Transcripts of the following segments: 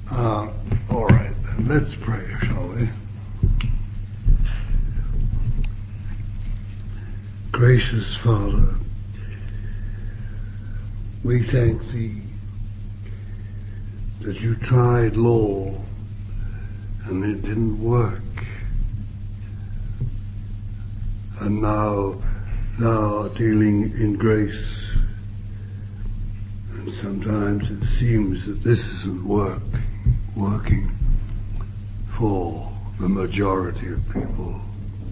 All right, let's pray, shall we? Gracious Father, we thank Thee that You tried law and it didn't work. And now Thou art dealing in grace. And sometimes it seems that this isn't working for the majority of people.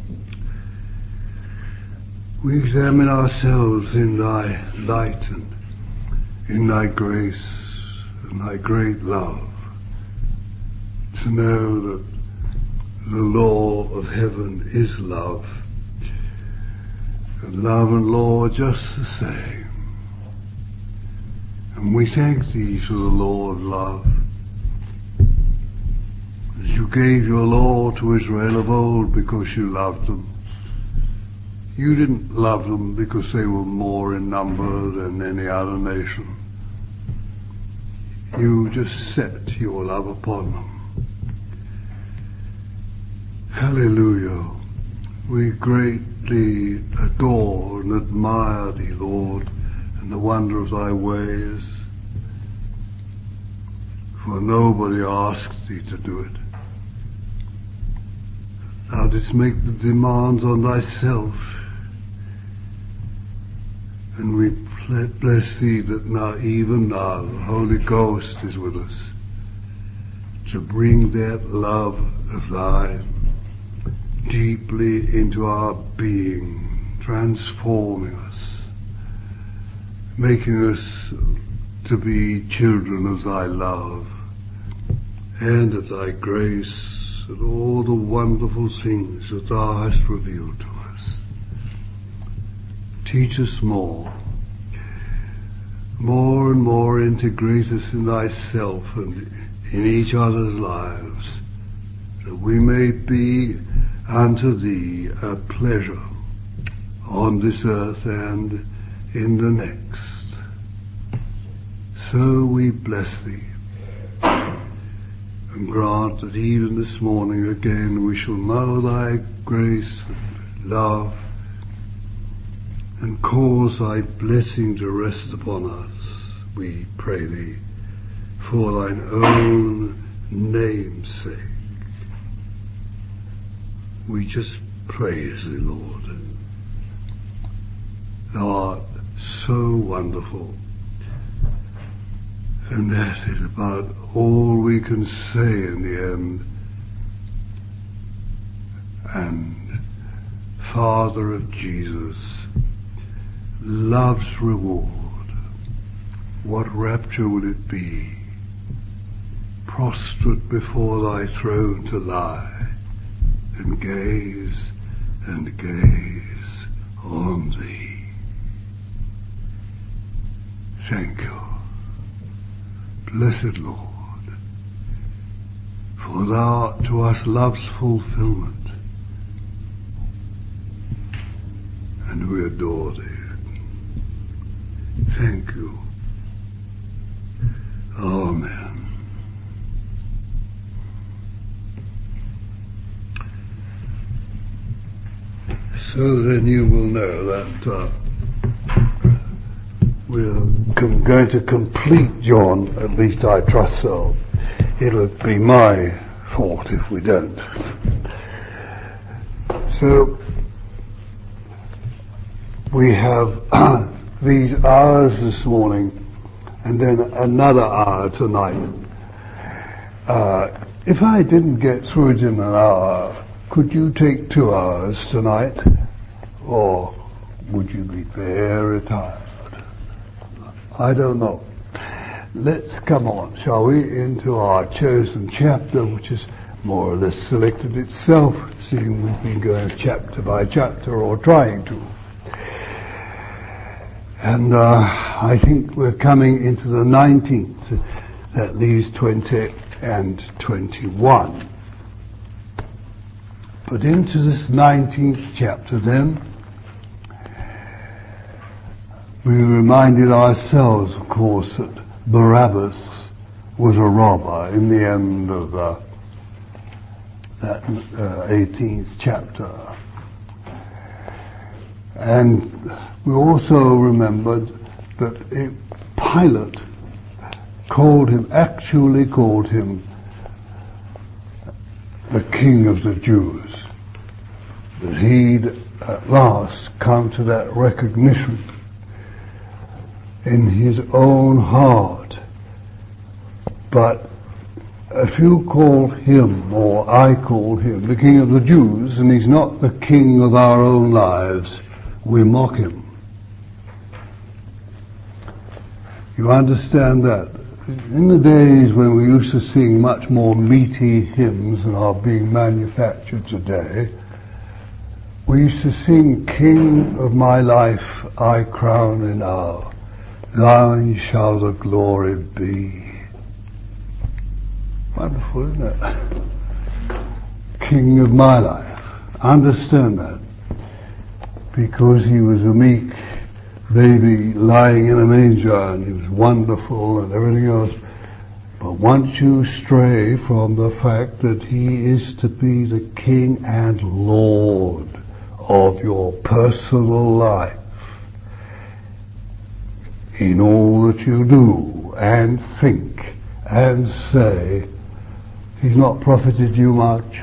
We examine ourselves in Thy light and in Thy grace and Thy great love, to know that the law of heaven is love, and love and law are just the same. And we thank Thee for the law of love. As You gave Your law to Israel of old because You loved them. You didn't love them because they were more in number than any other nation. You just set Your love upon them. Hallelujah. We greatly adore and admire Thee, Lord, and the wonder of Thy ways. For nobody asked Thee to do it. Thou didst make the demands on Thyself. And we bless Thee that now, even now, the Holy Ghost is with us to bring that love of Thine deeply into our being, transforming us, making us to be children of Thy love and of Thy grace and all the wonderful things that Thou hast revealed to us. Teach us more and more integrate us in Thyself and in each other's lives, that we may be unto Thee a pleasure on this earth and in the next. So we bless Thee and grant that even this morning again we shall know Thy grace and love, and cause Thy blessing to rest upon us, we pray Thee, for Thine own name's sake. We just praise Thee, Lord. Thou art so wonderful, and that is about all we can say in the end. And Father of Jesus, love's reward, what rapture will it be, prostrate before Thy throne to lie and gaze on Thee. Thank You, blessed Lord, for Thou art to us love's fulfillment, and we adore Thee. Thank You. Amen. So then you will know that we're going to complete John, at least I trust so. It'll be my fault if we don't. So we have these hours this morning and then another hour tonight. If I didn't get through it in an hour, could you take 2 hours tonight? Or would you be very tired? I don't know. Let's come on, shall we, into our chosen chapter, which is more or less selected itself, seeing we've been going chapter by chapter, or trying to. And I think we're coming into the 19th. That leaves 20 and 21. But into this 19th chapter then, we reminded ourselves, of course, that Barabbas was a robber in the end of that 18th chapter. And we also remembered that Pilate actually called him the King of the Jews. That he'd at last come to that recognition in his own heart. But if you call him, or I call him, the King of the Jews, and he's not the King of our own lives, we mock him. You understand that? In the days when we used to sing much more meaty hymns than are being manufactured today, we used to sing, King of my life, I crown thee now, thine shall the glory be. Wonderful, isn't it? King of my life. Understand that. Because he was a meek baby lying in a manger and he was wonderful and everything else. But once you stray from the fact that he is to be the King and Lord of your personal life, in all that you do and think and say, he's not profited you much.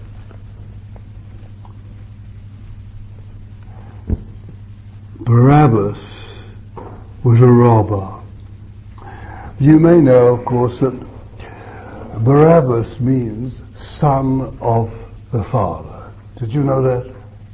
Barabbas was a robber. You may know, of course, that Barabbas means son of the Father. Did you know that?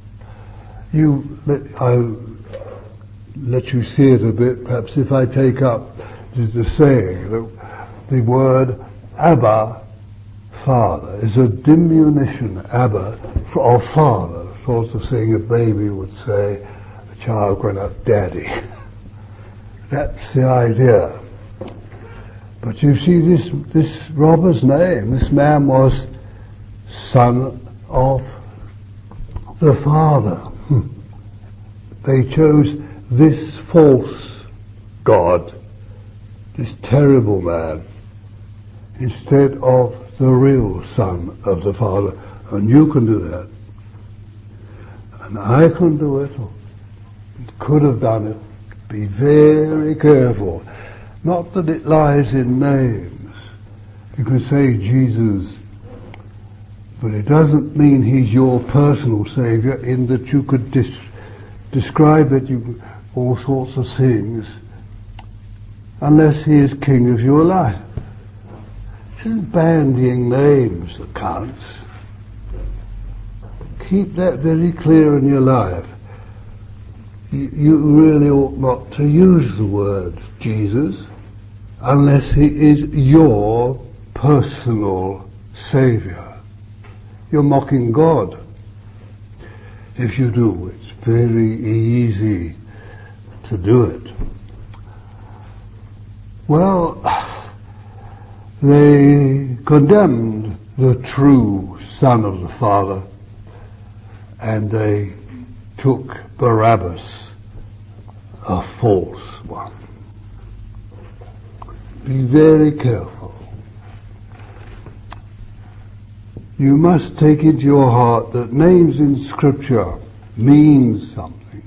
I'll let you see it a bit, perhaps if I take up the saying that the word Abba, Father, is a diminution, Abba, of Father, sort of thing a baby would say, a child growing up, Daddy. That's the idea. But you see, this robber's name, this man was son of the Father. They chose this false God, this terrible man, instead of the real Son of the Father. And you can do that. And I can do it, or could have done it. Be very careful. Not that it lies in names. You can say Jesus, but it doesn't mean he's your personal Saviour, in that you could describe it, all sorts of things, unless he is King of your life. It isn't bandying names that counts. Keep that very clear in your life. You really ought not to use the word Jesus unless he is your personal Saviour. You're mocking God if you do. It's very easy to do it. Well, they condemned the true Son of the Father, and they took Barabbas, a false one. Be very careful. You must take into your heart that names in Scripture mean something.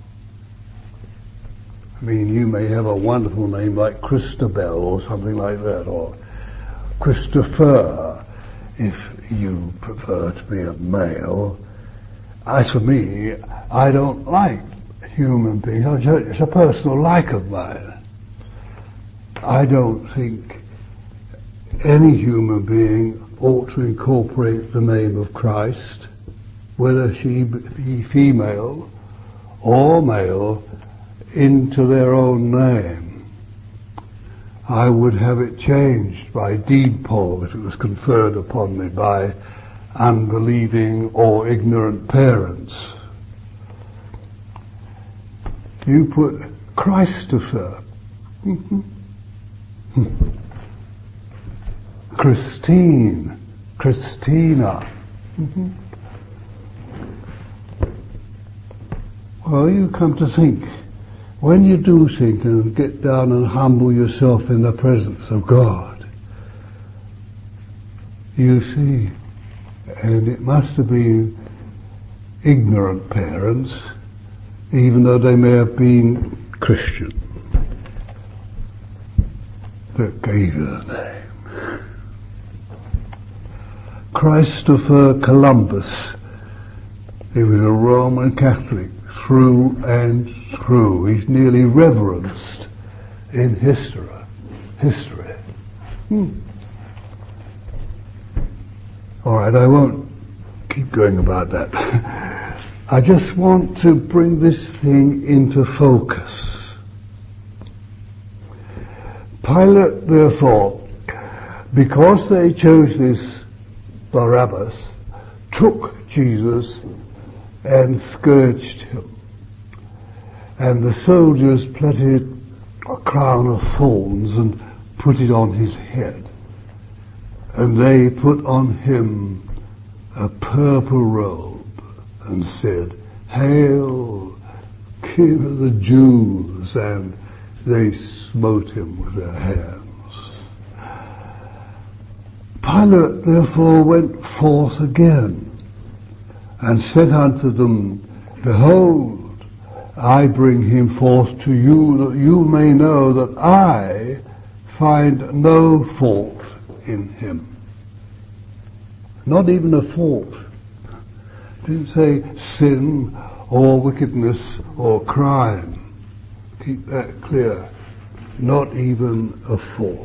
I mean, you may have a wonderful name like Christabel or something like that, or Christopher, if you prefer to be a male. As for me, I don't like human beings. It's a personal like of mine. I don't think any human being ought to incorporate the name of Christ, whether she be female or male, into their own name. I would have it changed by deed poll if it was conferred upon me by unbelieving or ignorant parents. You put Christopher, Christine, Christina. Well, you come to think, when you do think and get down and humble yourself in the presence of God, You see, and it must have been ignorant parents, even though they may have been Christian, that gave you the name. Christopher Columbus, he was a Roman Catholic through and through. He's nearly reverenced in history. All right, I won't keep going about that. I just want to bring this thing into focus. Pilate, therefore, because they chose this Barabbas, took Jesus and scourged him. And the soldiers plaited a crown of thorns and put it on his head. And they put on him a purple robe and said, "Hail, King of the Jews!" And they smote him with their hands. Pilate therefore went forth again and said unto them, "Behold, I bring him forth to you, that you may know that I find no fault in him." Not even a fault. Didn't say sin or wickedness or crime. Keep that clear. Not even a fault.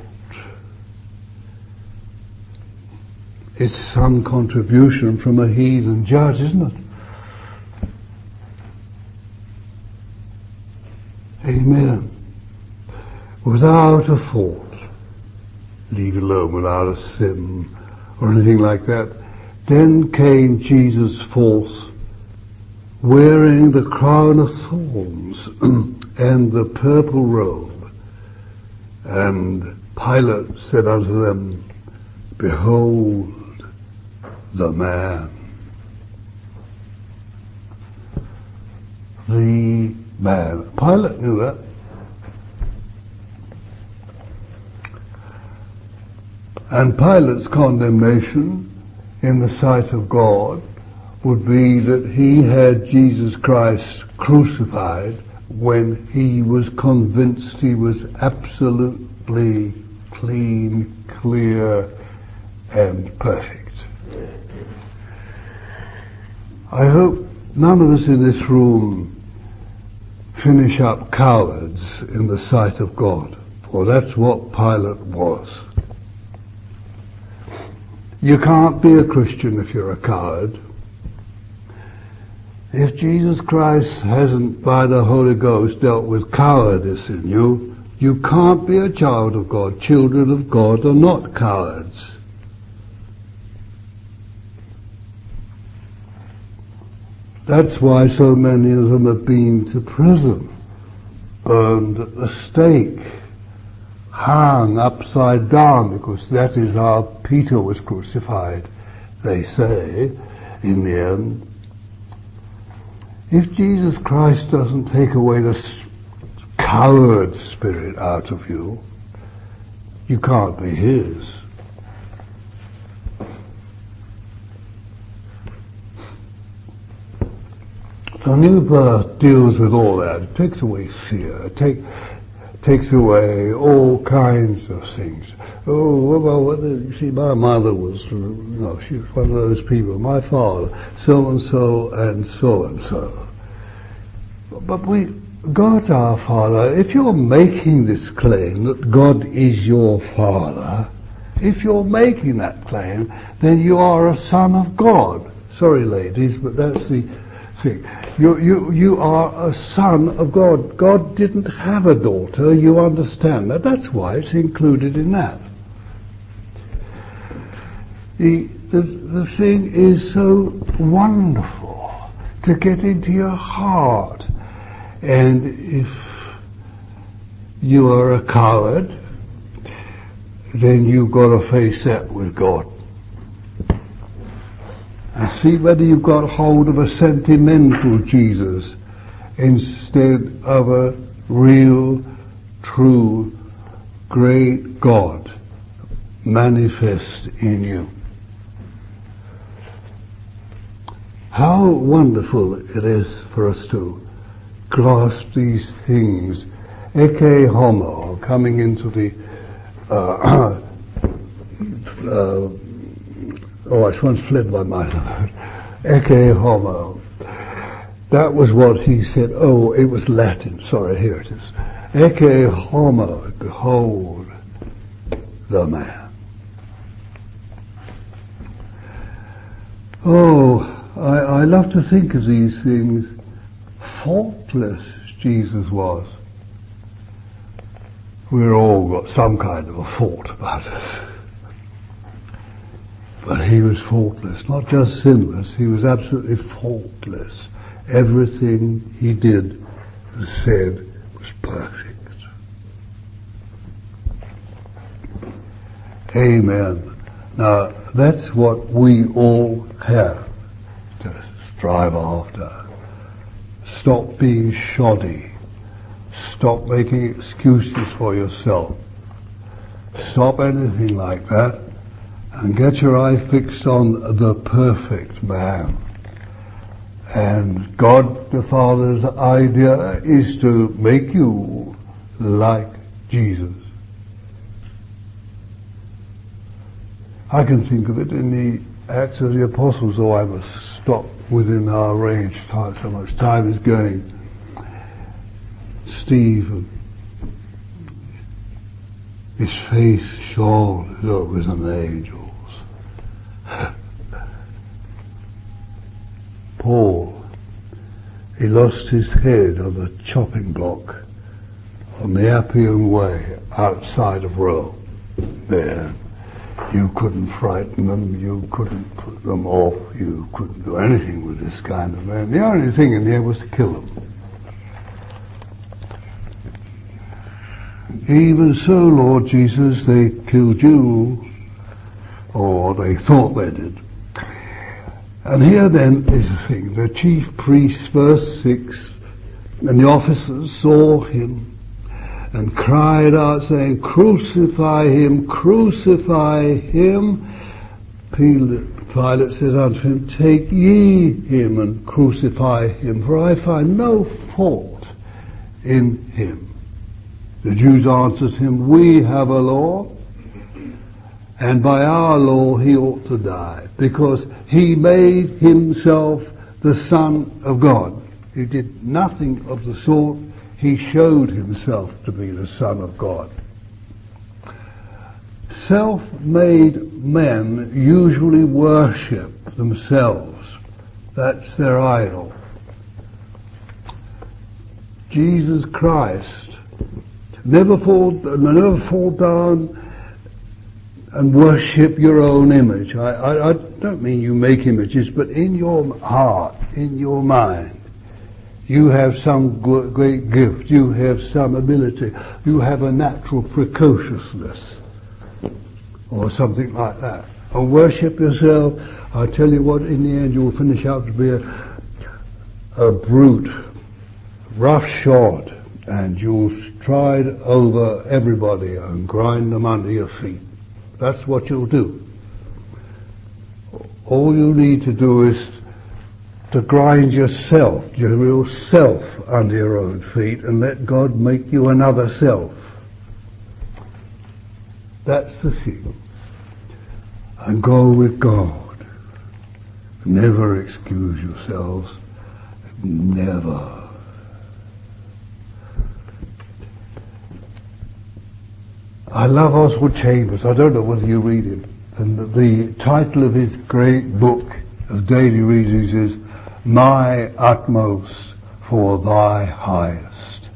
It's some contribution from a heathen judge, isn't it? Amen. Without a fault, leave alone without a sin or anything like that. Then came Jesus forth, wearing the crown of thorns and the purple robe. And Pilate said unto them, "Behold the man." The man. Pilate knew that. And Pilate's condemnation in the sight of God would be that he had Jesus Christ crucified when he was convinced he was absolutely clean, clear, and perfect. I hope none of us in this room finish up cowards in the sight of God, for that's what Pilate was. You can't be a Christian if you're a coward. If Jesus Christ hasn't, by the Holy Ghost, dealt with cowardice in you, you can't be a child of God. Children of God are not cowards. That's why so many of them have been to prison, burned at the stake, hung upside down, because that is how Peter was crucified, they say, in the end. If Jesus Christ doesn't take away the coward spirit out of you, you can't be his. The new birth deals with all that. It takes away fear. It takes away all kinds of things. Oh, well, you see, my mother was, she was one of those people. My father, so-and-so and so-and-so. But God's our Father. If you're making this claim that God is your Father, if you're making that claim, then you are a son of God. Sorry, ladies, but that's the thing. You are a son of God. God didn't have a daughter, you understand that. That's why it's included in that. The thing is so wonderful to get into your heart. And if you are a coward, then you've got to face that with God. And see whether you've got hold of a sentimental Jesus instead of a real, true, great God manifest in you. How wonderful it is for us to grasp these things. Ecce homo, coming into the it's once fled my mind. Ecce homo. That was what he said. Oh, it was Latin. Sorry, here it is. Ecce homo, behold the man. Oh, I love to think of these things. Faultless Jesus was. We've all got some kind of a fault about us. But he was faultless, not just sinless, he was absolutely faultless. Everything he did and said was perfect. Amen. Now, that's what we all have to strive after. Stop being shoddy. Stop making excuses for yourself. Stop anything like that and get your eye fixed on the perfect man. And God the Father's idea is to make you like Jesus. I can think of it in the Acts of the Apostles, though I must stop within our range. So much time is going. Stephen, his face shone as though it was an angel's. Paul, he lost his head on a chopping block on the Appian Way outside of Rome. There, you couldn't frighten them, you couldn't put them off, you couldn't do anything with this kind of man. The only thing in the end was to kill them. Even so, Lord Jesus, they killed you, or they thought they did. And here then is the thing. The chief priest, verse 6, and the officers saw him and cried out, saying, Crucify him, crucify him. Pilate said unto him, Take ye him and crucify him, for I find no fault in him. The Jews answered him, We have a law, and by our law he ought to die, because he made himself the Son of God. He did nothing of the sort. He showed himself to be the Son of God. Self-made men usually worship themselves. That's their idol. Jesus Christ, never fall down and worship your own image. I don't mean you make images, but in your heart, in your mind, you have some great gift, you have some ability, you have a natural precociousness, or something like that. Or worship yourself. I tell you what, in the end you will finish out to be a brute, roughshod, and you'll stride over everybody and grind them under your feet. That's what you'll do. All you need to do is to grind yourself, your real self, under your own feet and let God make you another self. That's the thing. And go with God. Never excuse yourselves. Never. I love Oswald Chambers. I don't know whether you read him. And the title of his great book of daily readings is My Utmost for Thy Highest.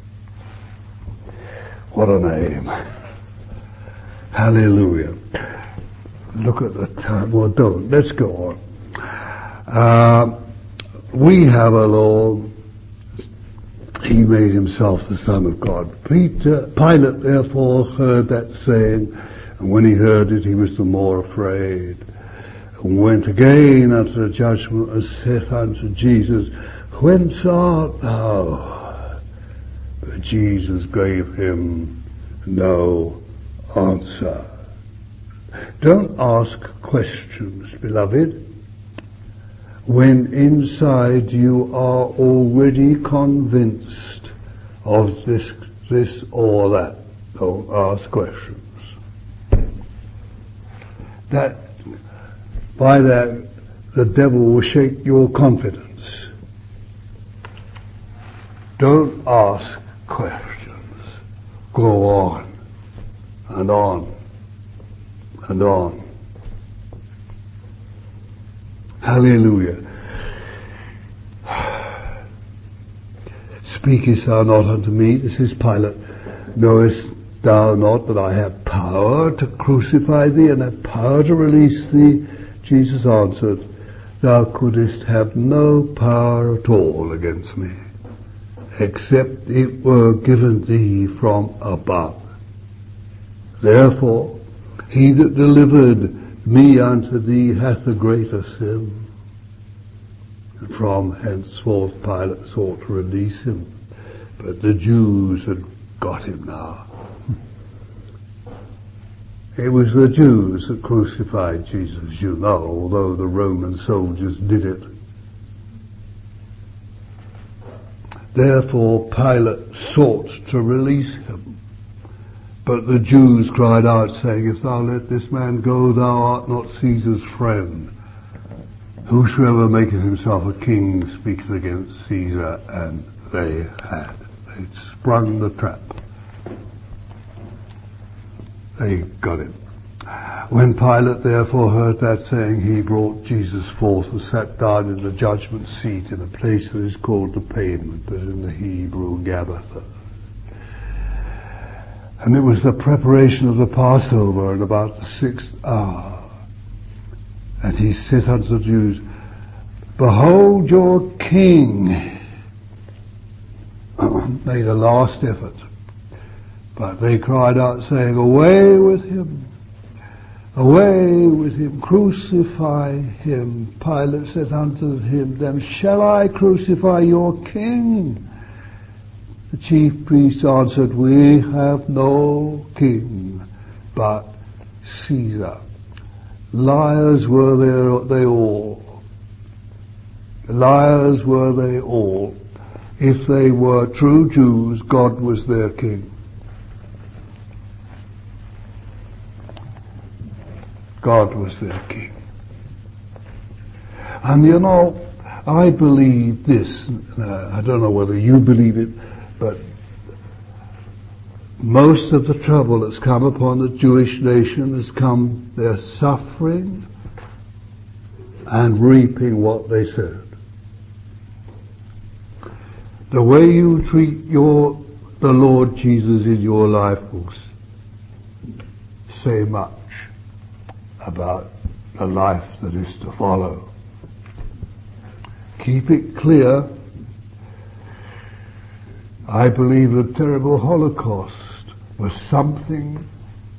What a name. Hallelujah. Look at the time. Well, don't. Let's go on. We have a Lord. He made himself the Son of God. Pilate therefore heard that saying, and when he heard it, he was the more afraid, and went again unto the judgment, and said unto Jesus, Whence art thou? But Jesus gave him no answer. Don't ask questions, beloved. when inside you are already convinced of this or that. Don't ask questions. By that, the devil will shake your confidence. Don't ask questions. Go on and on and on. Hallelujah. Speakest thou not unto me, this is Pilate, knowest thou not that I have power to crucify thee and have power to release thee? Jesus answered, thou couldst have no power at all against me, except it were given thee from above. Therefore, he that delivered me unto thee hath the greater sin. And from henceforth Pilate sought to release him, but the Jews had got him now. It was the Jews that crucified Jesus, you know, although the Roman soldiers did it. Therefore Pilate sought to release him. But the Jews cried out, saying, if thou let this man go, thou art not Caesar's friend. Whosoever maketh himself a king speaketh against Caesar. And they had. They'd sprung the trap. They got him. When Pilate therefore heard that saying, he brought Jesus forth and sat down in the judgment seat in a place that is called the Pavement, but in the Hebrew Gabbatha. And it was the preparation of the Passover at about the 6th hour. And he said unto the Jews, behold your king. Made a last effort. But they cried out, saying, away with him, crucify him. Pilate said unto him, then shall I crucify your king? The chief priests answered, we have no king but Caesar. Liars were they all. Liars were they all. If they were true Jews, God was their king. God was their king. And you know, I believe this. I don't know whether you believe it, but most of the trouble that's come upon the Jewish nation has come their suffering and reaping what they sowed. The way you treat the Lord Jesus in your life will say much about the life that is to follow. Keep it clear. I believe the terrible Holocaust was something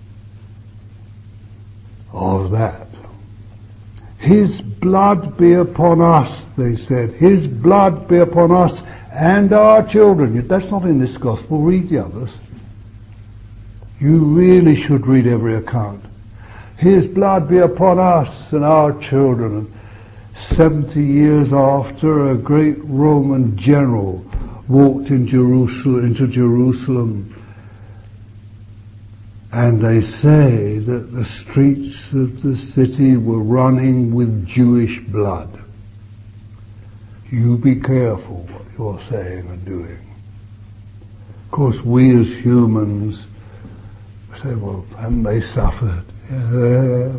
of that. His blood be upon us, they said. His blood be upon us and our children. That's not in this gospel. Read the others. You really should read every account. His blood be upon us and our children. And 70 years after, a great Roman general walked into Jerusalem, and they say that the streets of the city were running with Jewish blood. You be careful what you're saying and doing. Of course, we as humans say, well, haven't they suffered? Yeah,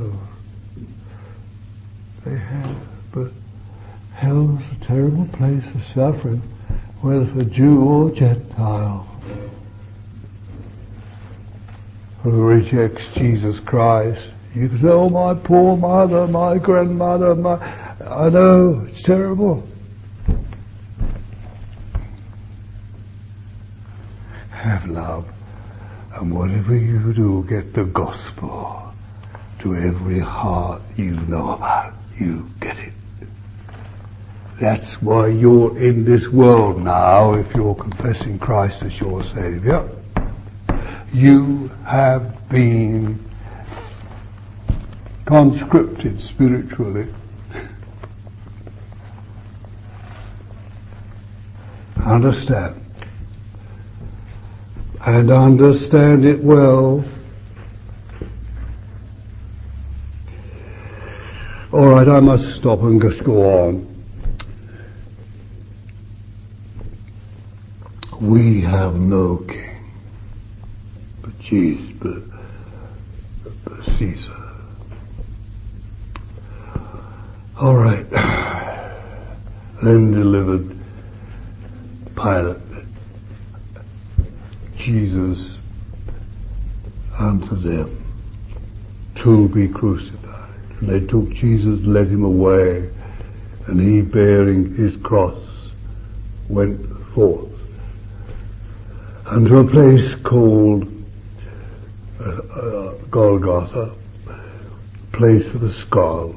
they have. But hell's a terrible place of suffering, whether for Jew or Gentile, who rejects Jesus Christ. You can say, oh, my poor mother, my grandmother, I know, it's terrible. Have love, and whatever you do, get the gospel to every heart you know about. You get it. That's why you're in this world now, if you're confessing Christ as your Savior. You have been conscripted spiritually. Understand. And understand it well. All right, I must stop and just go on. We have no king but Jesus, but Caesar. All right. Then delivered Pilate Jesus unto them to be crucified. And they took Jesus, led him away, and he, bearing his cross, went forth unto a place called Golgotha, place of a skull,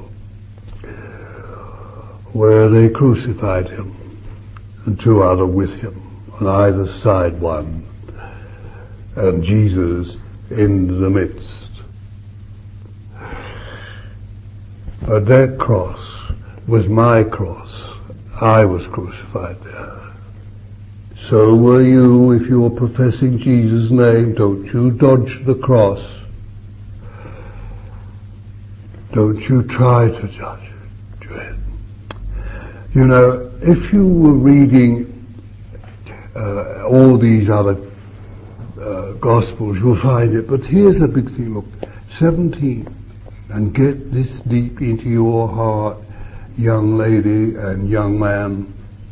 where they crucified him, and two other with him, on either side one, and Jesus in the midst. But that cross was my cross. I was crucified there. So were you, if you're professing Jesus' name. Don't you dodge the cross. Don't you try to judge it. You know, if you were reading all these other Gospels, you'll find it. But here's a big thing. Look, 17. And get this deep into your heart, young lady and young man.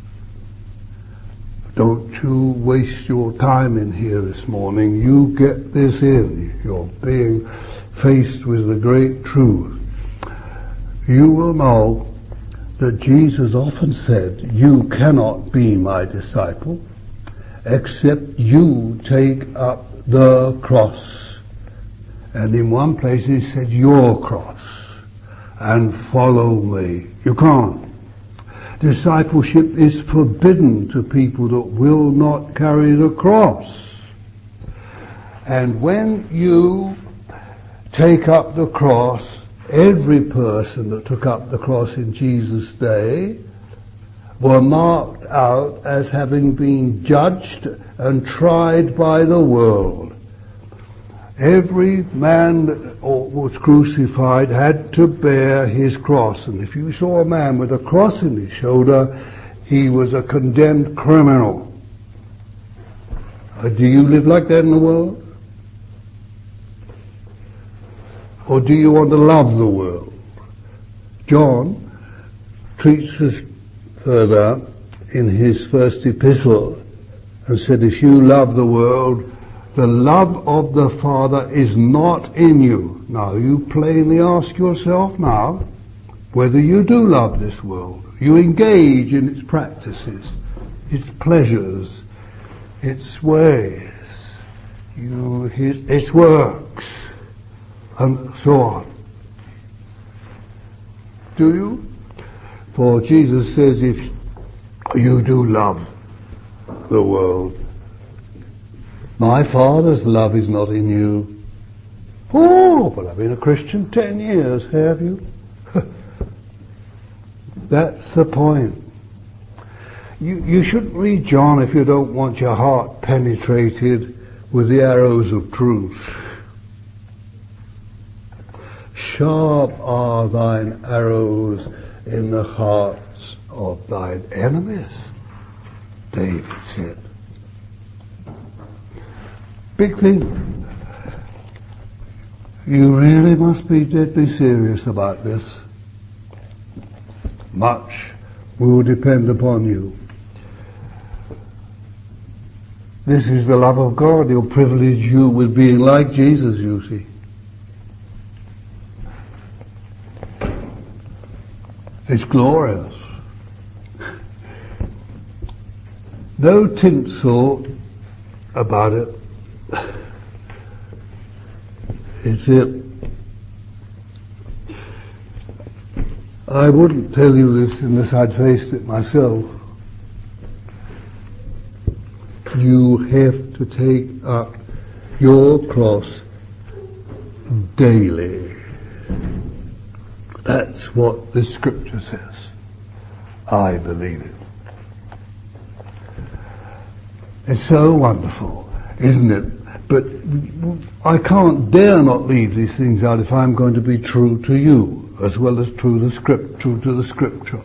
Don't you waste your time in here this morning. You get this in. You're being faced with the great truth. You will know that Jesus often said, you cannot be my disciple except you take up the cross. And in one place he said, your cross, and follow me. You can't. Discipleship is forbidden to people that will not carry the cross. And when you take up the cross, every person that took up the cross in Jesus' day were marked out as having been judged and tried by the world. Every man that was crucified had to bear his cross. And if you saw a man with a cross in his shoulder, he was a condemned criminal. Do you live like that in the world? Or do you want to love the world? John treats us further in his first epistle and said, if you love the world, the love of the Father is not in you. Now, you plainly ask yourself now whether you do love this world. You engage in its practices, its pleasures, its ways, its works, and so on. Do you? For Jesus says, if you do love the world, my Father's love is not in you. Oh, but I've been a Christian 10 years, have you? That's the point. You shouldn't read John if you don't want your heart penetrated with the arrows of truth. Sharp are thine arrows in the hearts of thine enemies, David said. Big thing. You really must be deadly serious about this. Much will depend upon you. This is the love of God. He'll privilege you with being like Jesus, you see. It's glorious. No tinsel about it. It's it. I wouldn't tell you this unless I'd faced it myself. You have to take up your cross daily. That's what the scripture says. I believe it. It's so wonderful, isn't it? But I can't dare not leave these things out if I'm going to be true to you, as well as true to the Scripture.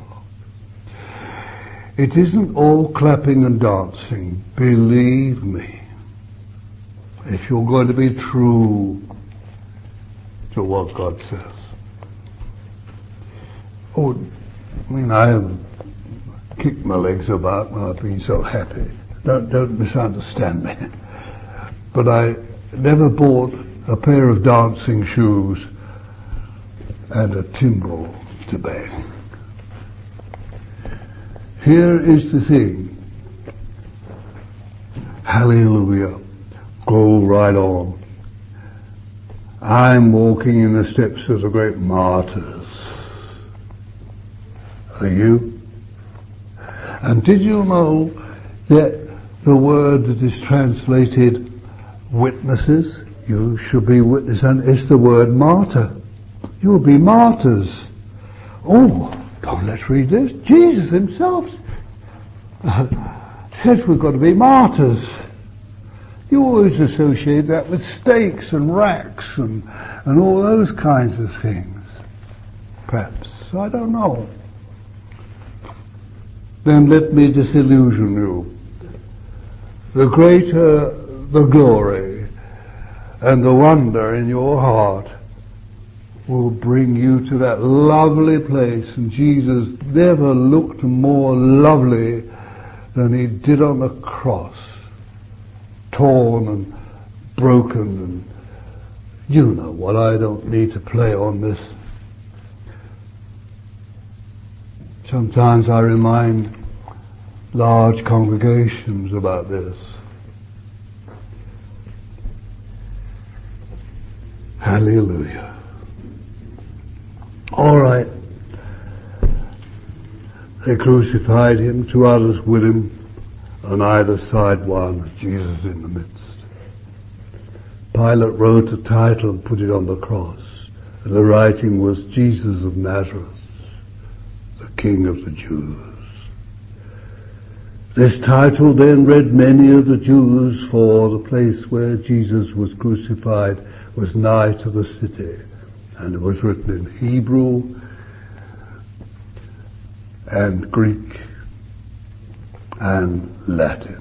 It isn't all clapping and dancing, believe me. If you're going to be true to what God says. Oh, I mean, I have kicked my legs about when I've been so happy. Don't misunderstand me. But I never bought a pair of dancing shoes and a timbrel to bang. Here is the thing. Hallelujah. Go right on. I'm walking in the steps of the great martyrs. Are you? And did you know that the word that is translated witnesses, you should be witness, and it's the word martyr. You will be martyrs. Oh, let's read this. Jesus himself says we've got to be martyrs. You always associate that with stakes and racks and all those kinds of things. Perhaps. I don't know. Then let me disillusion you. The greater the glory and the wonder in your heart will bring you to that lovely place. And Jesus never looked more lovely than he did on the cross. Torn and broken, and you know what, I don't need to play on this. Sometimes I remind large congregations about this. Hallelujah. All right. They crucified him, 2 others with him, on either side one, Jesus in the midst. Pilate wrote a title and put it on the cross. And the writing was Jesus of Nazareth, the King of the Jews. This title then read many of the Jews, for the place where Jesus was crucified was nigh to the city. And it was written in Hebrew and Greek and Latin.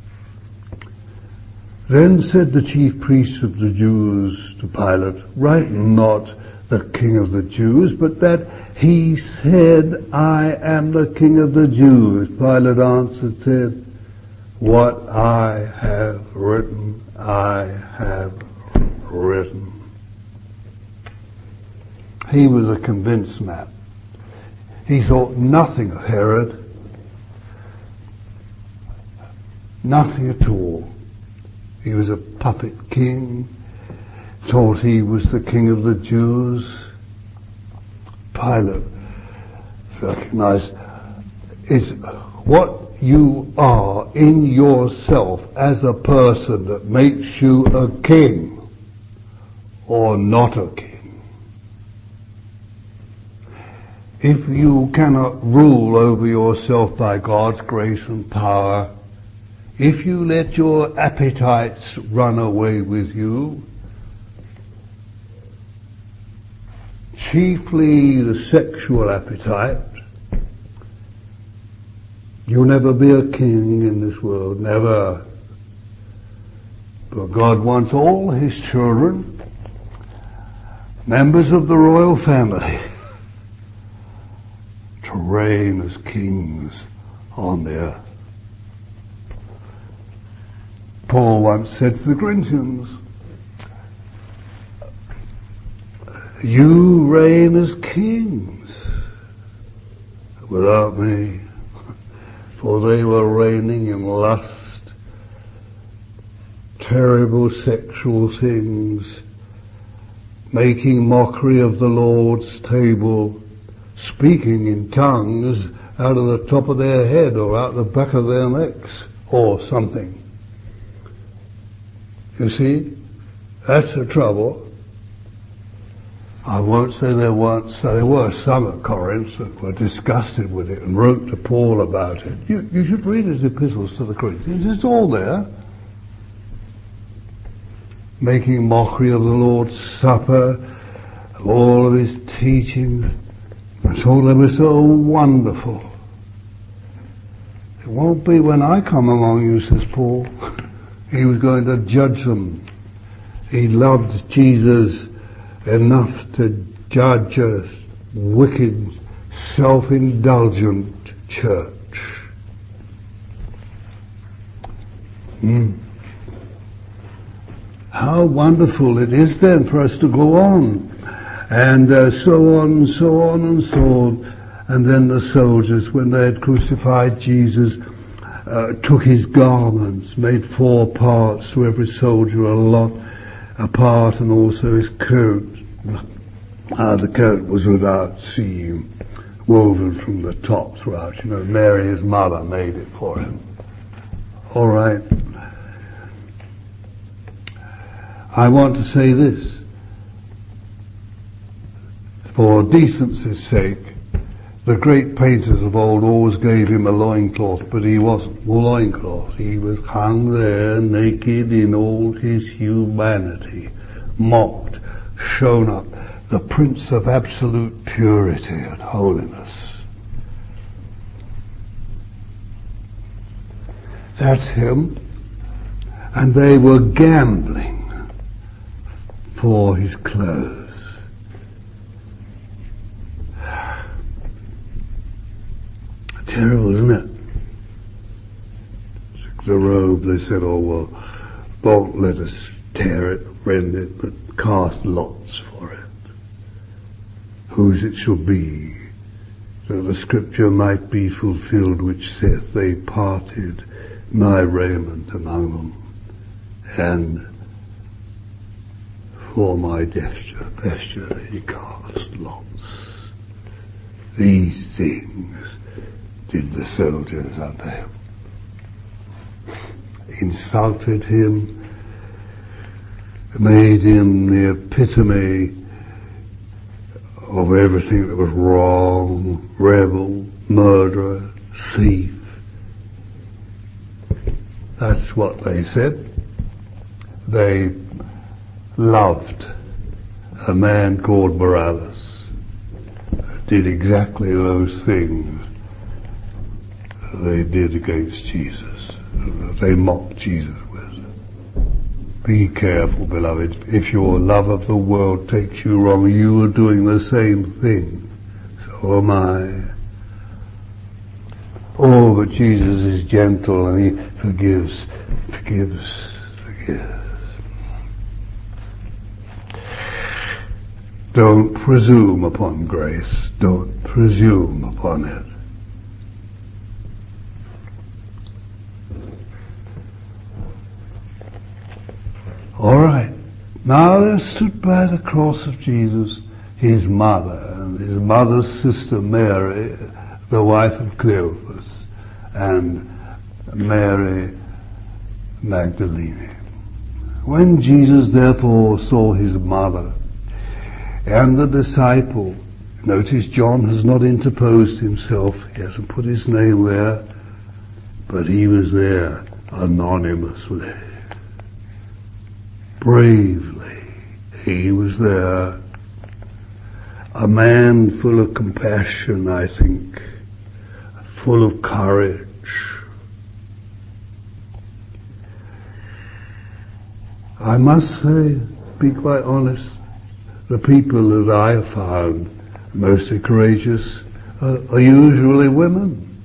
Then said the chief priests of the Jews to Pilate, write not the King of the Jews, but that he said, I am the King of the Jews. Pilate answered, said, what I have written, I have written. He was a convinced man. He thought nothing of Herod. Nothing at all. He was a puppet king, thought he was the King of the Jews. Pilate recognized it's what you are in yourself as a person that makes you a king or not a king. If you cannot rule over yourself by God's grace and power, if you let your appetites run away with you, chiefly the sexual appetite, you'll never be a king in this world, never. But God wants all his children, members of the royal family, to reign as kings on the earth. Paul once said to the Corinthians, you reign as kings without me, for they were reigning in lust, terrible sexual things, making mockery of the Lord's table, speaking in tongues out of the top of their head or out the back of their necks or something. You see, that's the trouble. I won't say there weren't, so there were some at Corinth that were disgusted with it and wrote to Paul about it. You should read his epistles to the Corinthians, it's all there. Making mockery of the Lord's Supper, all of his teachings. I thought they were so wonderful. It won't be when I come among you, says Paul. He was going to judge them. He loved Jesus enough to judge a wicked, self-indulgent church. How wonderful it is then for us to go on, and so on and so on and so on. And then the soldiers, when they had crucified Jesus, took his garments, made 4 parts to every soldier, a part, and also his coat. The coat was without seam, woven from the top throughout. You know, Mary, his mother, made it for him. All right. I want to say this. For decency's sake, the great painters of old always gave him a loincloth, but he wasn't a loincloth. He was hung there naked in all his humanity, mocked, shown up, the Prince of absolute purity and holiness. That's him. And they were gambling for his clothes. Terrible, isn't it? The robe, they said, oh well, don't let us tear it, rend it, but cast lots for it. Whose it shall be, that the scripture might be fulfilled which saith, they parted my raiment among them, and for my vesture they cast lots. These things did the soldiers unto him. Insulted him, made him the epitome of everything that was wrong, rebel, murderer, thief. That's what they said. They loved a man called Barabbas, that did exactly those things they did against Jesus, they mocked Jesus with. Be careful, beloved. If your love of the world takes you wrong, you are doing the same thing. So am I. Oh, but Jesus is gentle and he forgives. Don't presume upon grace. Don't presume upon it. All right. Now there stood by the cross of Jesus his mother and his mother's sister Mary, the wife of Cleophas, and Mary Magdalene. When Jesus therefore saw his mother and the disciple, notice John has not interposed himself, he hasn't put his name there, but he was there anonymously. Bravely, he was there, a man full of compassion, I think, full of courage. I must say, be quite honest, the people that I have found mostly courageous are usually women.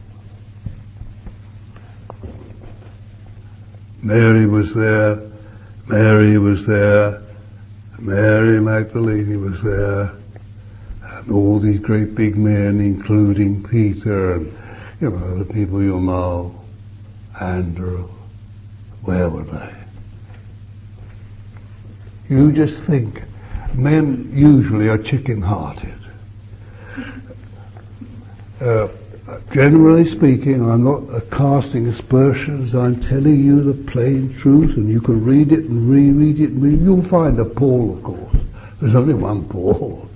Mary was there. Mary Magdalene was there, and all these great big men, including Peter and, the people you know, Andrew. Where were they? You just think, men usually are chicken-hearted. Generally speaking, I'm not casting aspersions, I'm telling you the plain truth, and you can read it and reread it, and you'll find a Paul, of course, There's only one Paul.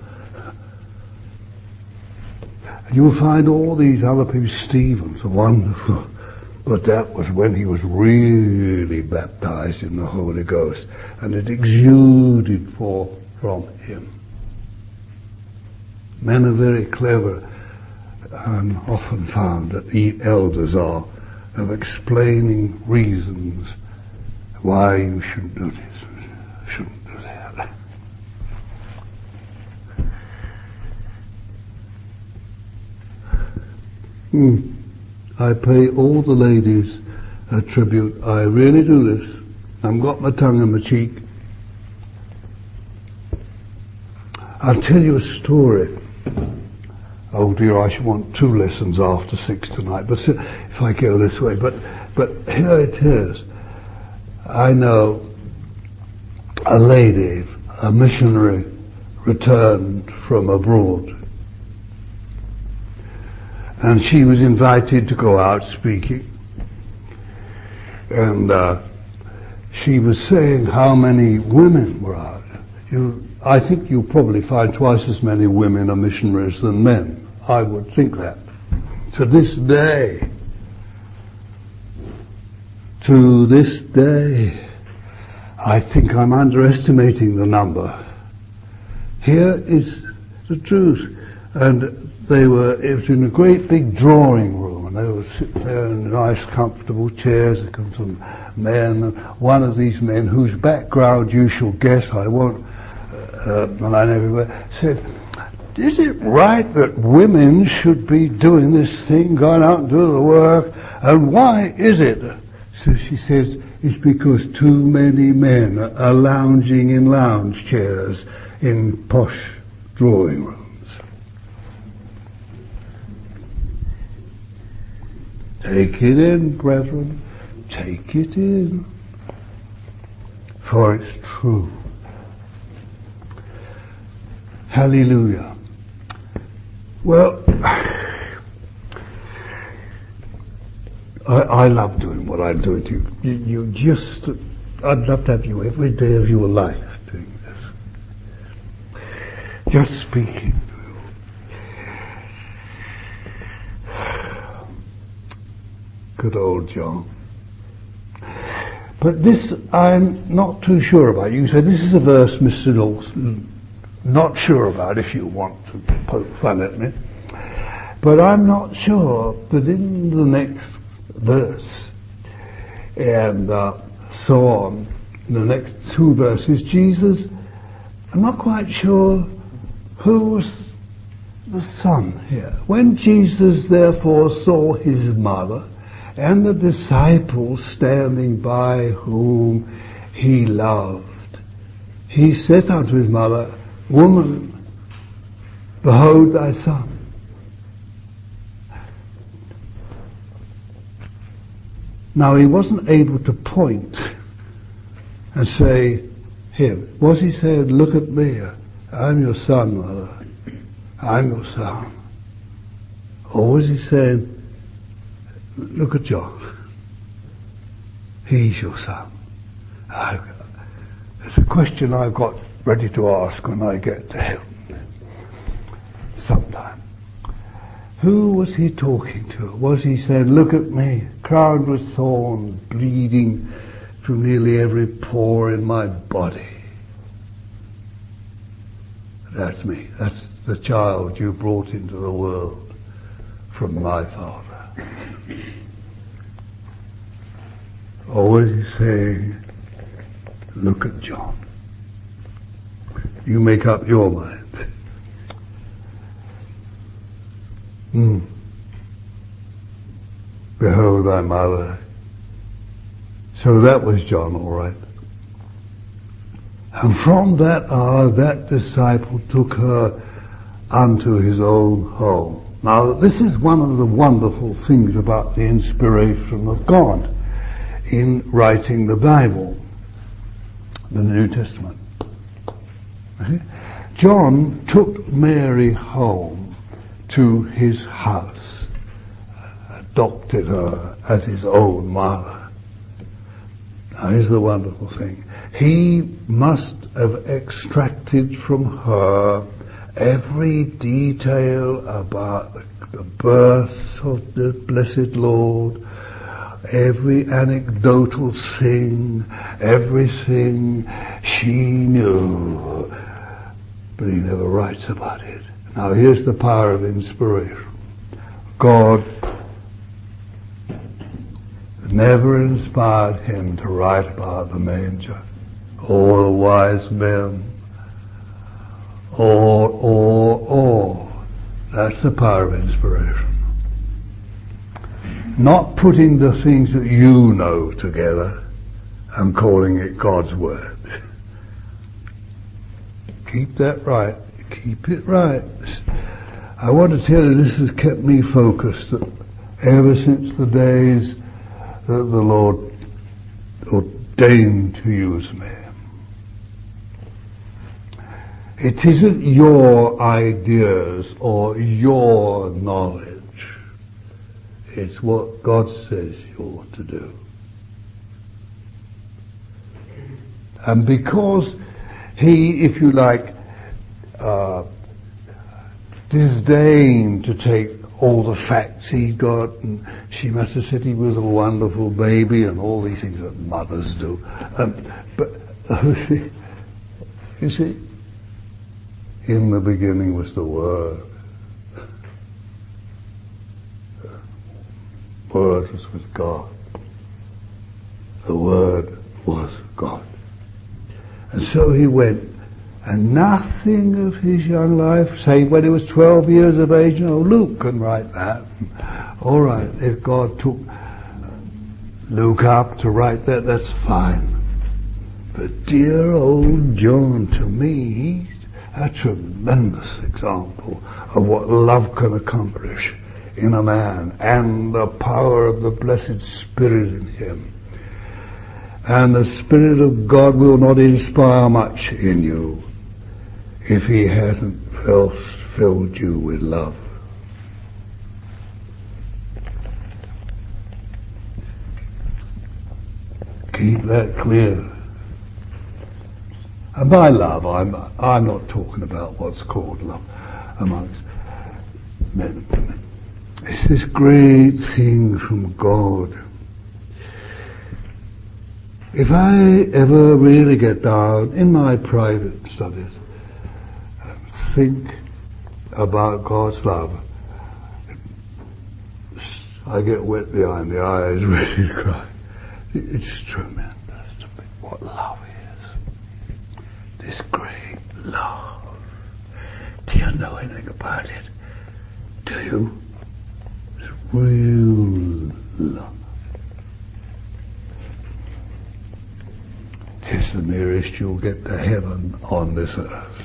And you'll find all these other people. Stephen's wonderful. But that was when he was really baptized in the Holy Ghost, and it exuded forth from him. Men are very clever, and often found that the elders are, of explaining reasons why you shouldn't do this, shouldn't do that. I pay all the ladies a tribute. I really do this. I've got my tongue in my cheek. I'll tell you a story. Oh dear, I should want 2 lessons after 6 tonight, but if I go this way. But here it is. I know a lady, a missionary, returned from abroad. And she was invited to go out speaking. And she was saying how many women were out. I think you'll probably find twice as many women are missionaries than men. I would think that. To this day, I think I'm underestimating the number. Here is the truth. And it was in a great big drawing room, and they would sit there in nice comfortable chairs. There come some men, and one of these men, whose background you shall guess, I won't, and I never said, is it right that women should be doing this thing, going out and doing the work, and why is it? So she says, it's because too many men are lounging in lounge chairs in posh drawing rooms. Take it in, brethren, take it in, for it's true. Hallelujah. Well, I love doing what I'm doing to you. I'd love to have you every day of your life doing this. Just speaking. Good old John. But this I'm not too sure about. You say this is a verse, Mr. Dawson, not sure about if you want to poke fun at me. But I'm not sure that in the next verse and so on, the next 2 verses, Jesus, I'm not quite sure who was the Son here. When Jesus therefore saw his mother, and the disciples standing by whom he loved, he said unto his mother, Woman, behold thy son. Now he wasn't able to point and say, him. Was he saying, look at me, I'm your son, mother, I'm your son? Or was he saying, look at John, he's your son? It's a question I've got ready to ask when I get to heaven sometime. Who was he talking to? Was he saying, look at me, crowned with thorns, bleeding from nearly every pore in my body? That's me. That's the child you brought into the world from my Father. Or was he saying, look at John? You make up your mind. Behold thy mother. So that was John, all right. And from that hour, that disciple took her unto his own home. Now, this is one of the wonderful things about the inspiration of God in writing the Bible, the New Testament. Okay? John took Mary home to his house, adopted her as his own mother. Now, here's the wonderful thing. He must have extracted from her every detail about the birth of the blessed Lord, every anecdotal thing, everything she knew, but he never writes about it. Now here's the power of inspiration. God never inspired him to write about the manger, or the wise men, or. That's the power of inspiration. Not putting the things that you know together and calling it God's Word. Keep that right. Keep it right. I want to tell you, this has kept me focused ever since the days that the Lord ordained to use me. It isn't your ideas or your knowledge. It's what God says you ought to do. And because he, if you like, disdained to take all the facts he got, and she must have said he was a wonderful baby and all these things that mothers do. But you see, in the beginning was the Word. The Word was with God. The Word was God. And so he went, and nothing of his young life, say when he was 12 years of age, Luke can write that. All right, if God took Luke up to write that, that's fine. But dear old John, to me, he's a tremendous example of what love can accomplish in a man, and the power of the blessed Spirit in him. And the Spirit of God will not inspire much in you if he hasn't filled you with love. Keep that clear. And by love, I'm not talking about what's called love amongst men and women. It's this great thing from God. If I ever really get down in my private studies and think about God's love, I get wet behind the eyes, ready to cry. It's tremendous to me what love is. This great love. Do you know anything about it? Do you? It's real love. It's the nearest you'll get to heaven on this earth.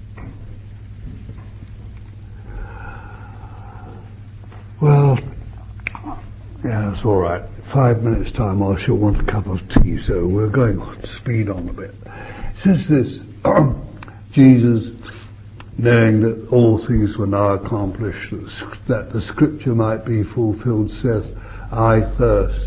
Well, yeah, it's all right. 5 minutes time I shall want a cup of tea, so we're going on speed on a bit. It says this, Jesus, knowing that all things were now accomplished, that the scripture might be fulfilled, saith, I thirst.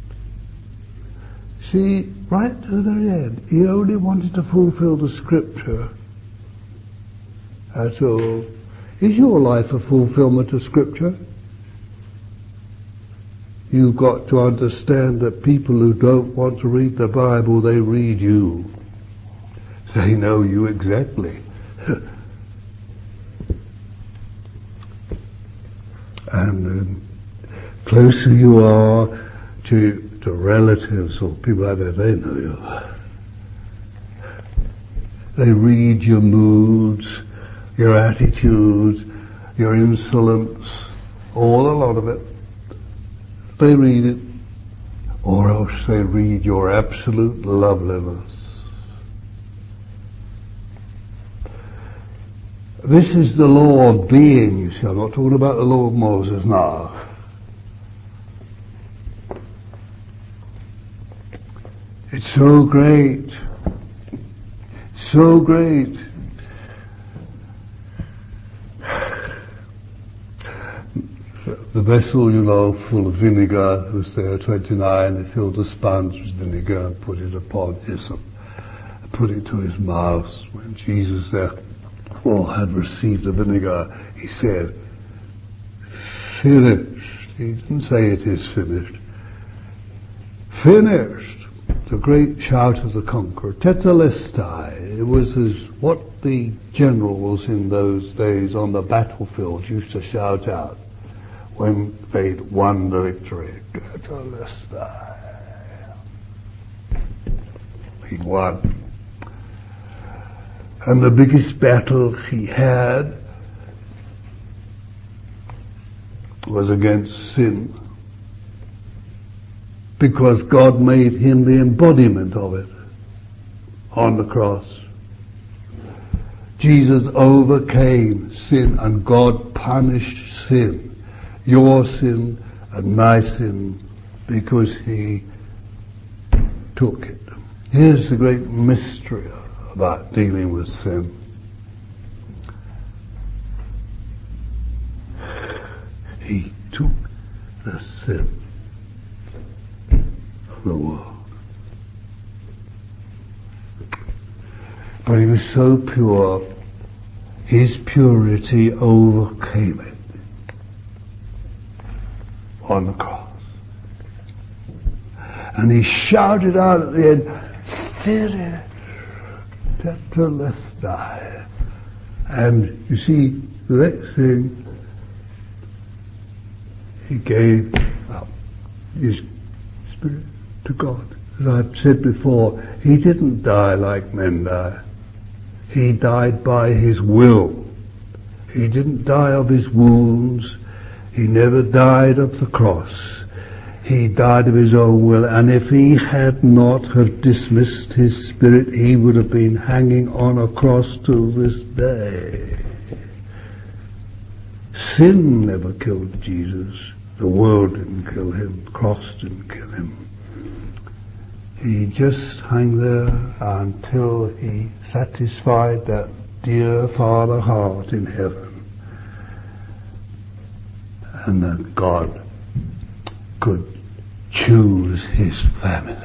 See, right to the very end, he only wanted to fulfill the scripture. That's all. Is your life a fulfillment of scripture? You've got to understand that people who don't want to read the Bible, they read you. They know you exactly. And the closer you are to relatives or people like that, they know you. They read your moods, your attitudes, your insolence, all a lot of it. They read it, or else they read your absolute loveliness. This is the law of being, you see. I'm not talking about the law of Moses now. It's so great. So great. The vessel, full of vinegar was there, 29. They filled the sponge with vinegar and put it upon hyssop. put it to his mouth. When Jesus therefore had received the vinegar, he said, finished. He didn't say it is finished. Finished. The great shout of the conqueror. Tetelestai. It was as what the generals in those days on the battlefield used to shout out when they'd won the victory. Tetelestai. He'd won. And the biggest battle he had was against sin, because God made him the embodiment of it on the cross. Jesus overcame sin, and God punished sin, your sin and my sin, because he took it. Here's the great mystery about dealing with sin. He took the sin of the world. But he was so pure, his purity overcame it on the cross. And he shouted out at the end, finished, tetelestai. And you see, the next thing, he gave up his spirit to God. As I've said before, he didn't die like men die. He died by his will. He didn't die of his wounds. He never died of the cross. He died of his own will, and if he had not have dismissed his spirit, he would have been hanging on a cross to this day. Sin never killed Jesus. The world didn't kill him. The cross didn't kill him. He just hung there until he satisfied that dear Father heart in heaven, and that God could choose his family.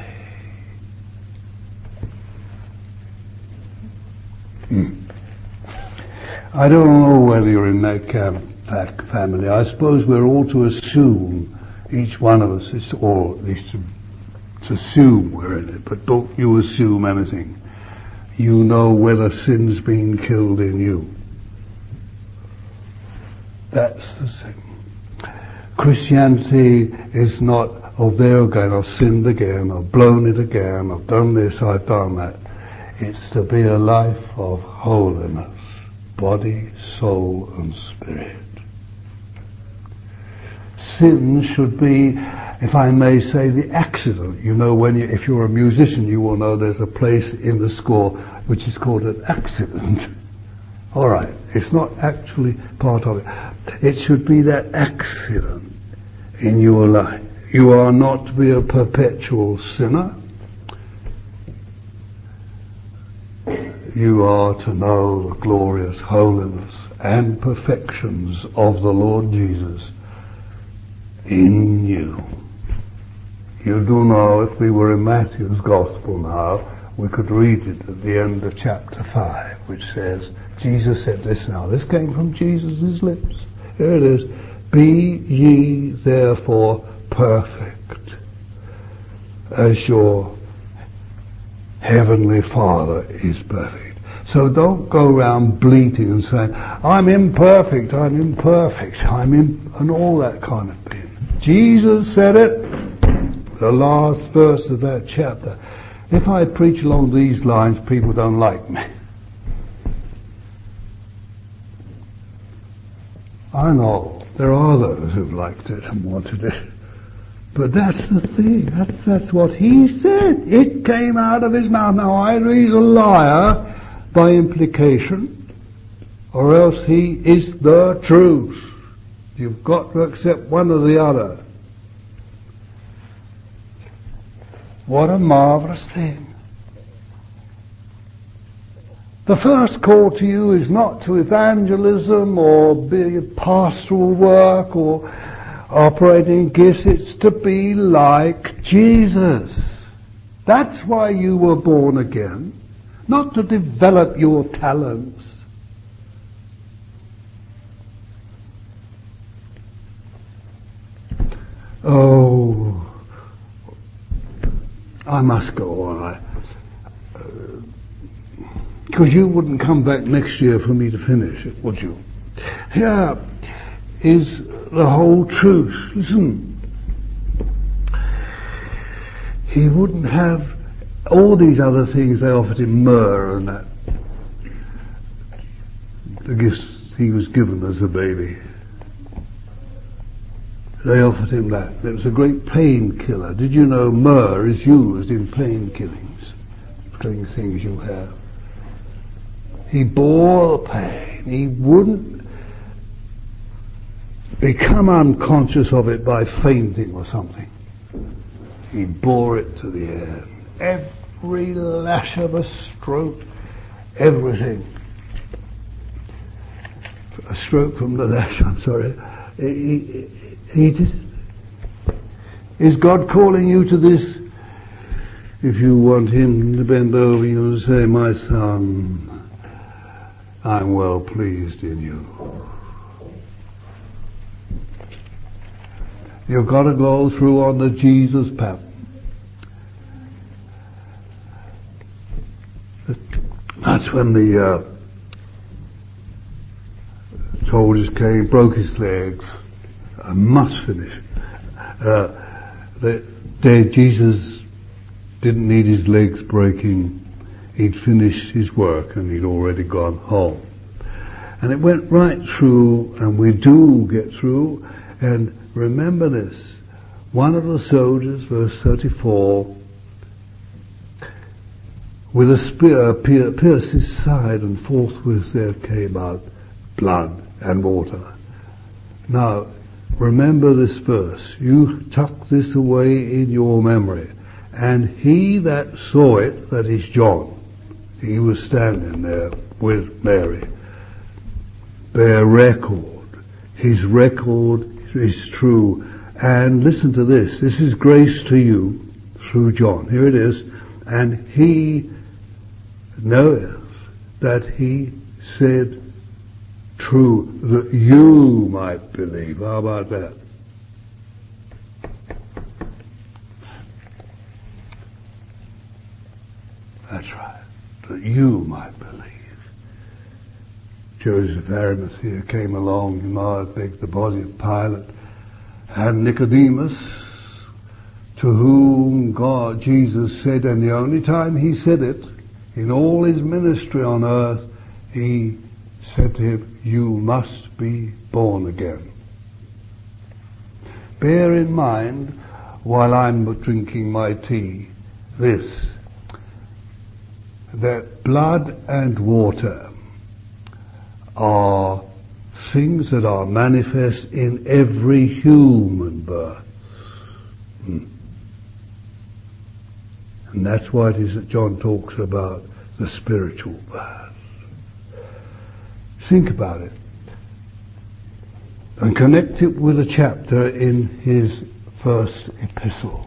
I don't know whether you're in that family. I suppose we're all to assume, each one of us is, or at least to assume we're in it, but don't you assume anything. You know whether sin's been killed in you. That's the thing. Christianity is not, oh, there again, I've sinned again, I've blown it again, I've done this, I've done that. It's to be a life of holiness, body, soul and spirit. Sin should be, if I may say, the accident. You know, if you're a musician, you will know there's a place in the score which is called an accident. All right, it's not actually part of it. It should be that accident in your life. You are not to be a perpetual sinner. You are to know the glorious holiness and perfections of the Lord Jesus in you. You do know, if we were in Matthew's Gospel now, we could read it at the end of chapter 5, which says, Jesus said this now. This came from Jesus' lips. Here it is. Be ye therefore perfect, as your heavenly Father is perfect. So don't go around bleating and saying, I'm imperfect, and all that kind of thing. Jesus said it, the last verse of that chapter. If I preach along these lines, people don't like me. I know there are those who've liked it and wanted it. But that's the thing. That's what he said. It came out of his mouth. Now either he's a liar by implication, or else he is the truth. You've got to accept one or the other. What a marvelous thing. The first call to you is not to evangelism or be pastoral work or operating gifts. It's to be like Jesus. That's why you were born again. not to develop your talents. Oh, I must go on. Because you wouldn't come back next year for me to finish it, would you? Here is the whole truth. Listen. He wouldn't have all these other things. They offered him myrrh and that. The gifts he was given as a baby. They offered him that. It was a great painkiller. Did you know myrrh is used in painkillings? Killing things you have. He bore the pain. He wouldn't become unconscious of it by fainting or something. He bore it to the end. Every lash of a stroke, everything. A stroke from the lash, I'm sorry. He did it. Is God calling you to this? If you want him to bend over you and say, my son, I'm well pleased in you. You've got to go through on the Jesus path. That's when the soldiers came, broke his legs. I must finish. Jesus didn't need his legs breaking. He'd finished his work and he'd already gone home. And it went right through, and we do get through. And remember this, one of the soldiers, verse 34, with a spear pierced his side, and forthwith there came out blood and water. Now, remember this verse. You tuck this away in your memory. And he that saw it, that is John, he was standing there with Mary, bear record. His record is true. And listen to this. This is grace to you through John. Here it is. And he knoweth that he said true, that you might believe. How about that? That's right. That you might believe. Joseph Arimathea came along, begged the body of Pilate, and Nicodemus, to whom Jesus said, and the only time he said it, in all his ministry on earth, he said to him, you must be born again. Bear in mind, while I'm drinking my tea, this, that blood and water are things that are manifest in every human birth. And that's why it is that John talks about the spiritual birth. Think about it. And connect it with a chapter in his first epistle.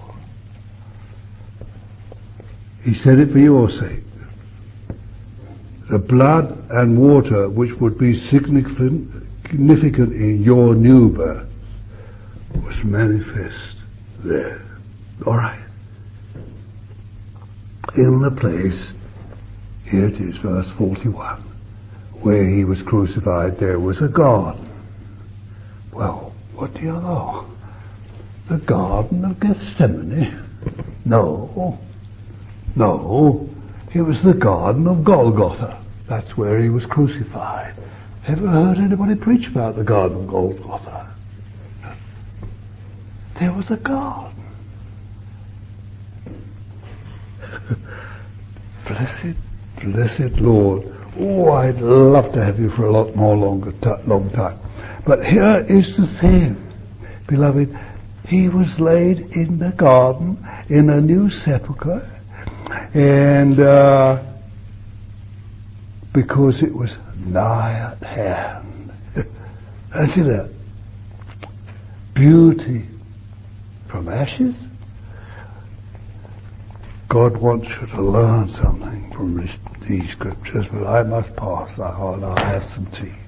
He said it for your sake. The blood and water which would be significant in your new birth was manifest there. All right. In the place, here it is, verse 41, where he was crucified, there was a garden. Well, what do you know? The Garden of Gethsemane? No. It was the Garden of Golgotha. That's where he was crucified. Ever heard anybody preach about the Garden of Golgotha? There was a garden. Blessed Lord. Oh, I'd love to have you for a lot more long time. But here is the thing, beloved. He was laid in the garden in a new sepulchre, and because it was nigh at hand. I see that. Beauty from ashes. God wants you to learn something from these scriptures, but I must pass. I'll have some tea.